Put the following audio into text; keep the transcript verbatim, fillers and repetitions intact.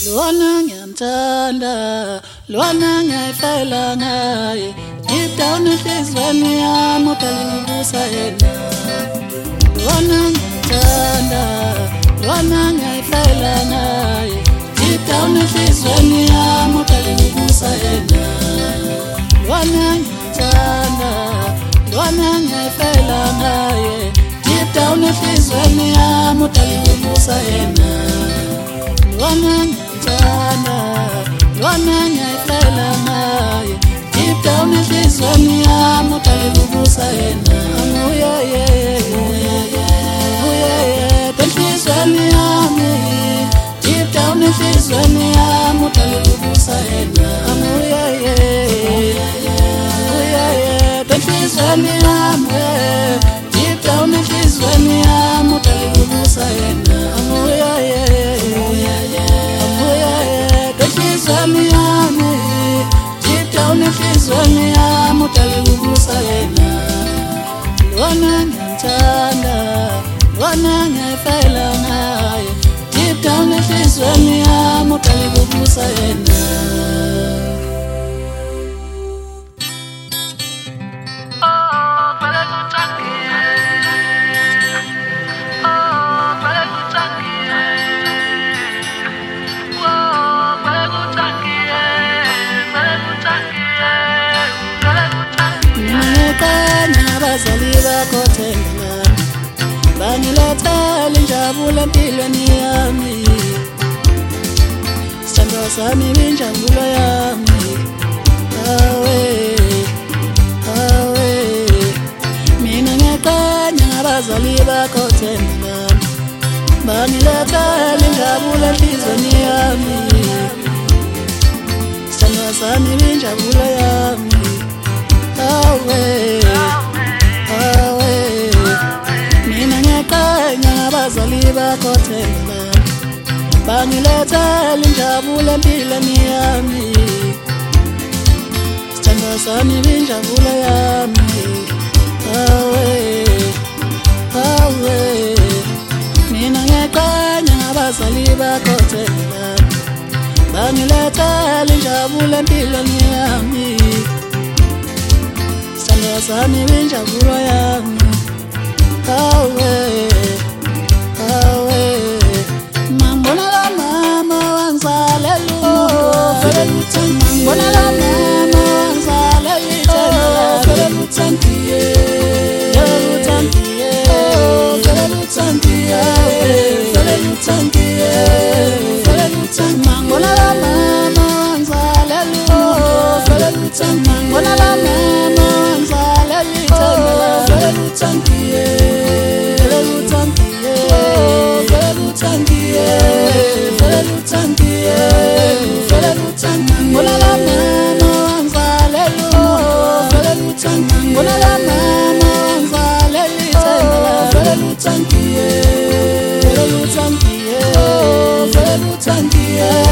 Lwana ngiyamthanda, lwana ngiyayifela ngaye. Deep down enhliziyweni yami uqale ukubusa yena. Lwana ngiyamthanda, lwana ngiyayifela ngaye. Deep down enhliziyweni yami uqale ukubusa yena. Lwana ngiyamthanda, lwana ngiyayifela ngaye. Deep down enhliziyweni yami uqale ukubusa yena. Lwana ngiyamthanda, lwana ngiyayifela ngaye. Deep down enhliziyweni yami uqale ukubusa yena. Uya yeah yeah, uya yeah, enhliziyweni yami. Deep down enhliziyweni yami uqale ukubusa yena. Uya yeah, uya yeah, enhliziyweni yami. Deep down enhliziyweni yami uqale ukubusa yena. Uya yeah, uya yeah, enhliziyweni yami. Deep down enhliziyweni yami uqale ukubusa yena. Lwana ngiyamthanda, lwana ngiyayifela ngaye. Deep down enhliziyweni yami uqale ukubusa yena. Abazali bakho themba bangilethela injabulo empilweni yami. Sithando sami injabulo yami. Awe awe mina ngiyaqanya ngabazali bakho themba bangilethela injabulo empilweni yami. Sithando sami injabulo yami. Awe abazali bakho themba bangilethela injabulo empilweni yami. Sithando sami injabulo yami. Awe awe mina ngiyaqanya ngabazali bakho themba bangilethela injabulo empilweni yami. Sithando sami injabulo yami. Awe awe mambona la mama wanzale lumo fele lutangi. Mambona la mama wanzale lutangi. Fele lutangi fele lutangi fele lutangi fele lutangi fele lutangi. Mambona la mama wanzale lumo fele lutangi. Mambona la mama wanzale lutangi. Fele lutangi fele lutangi yeah.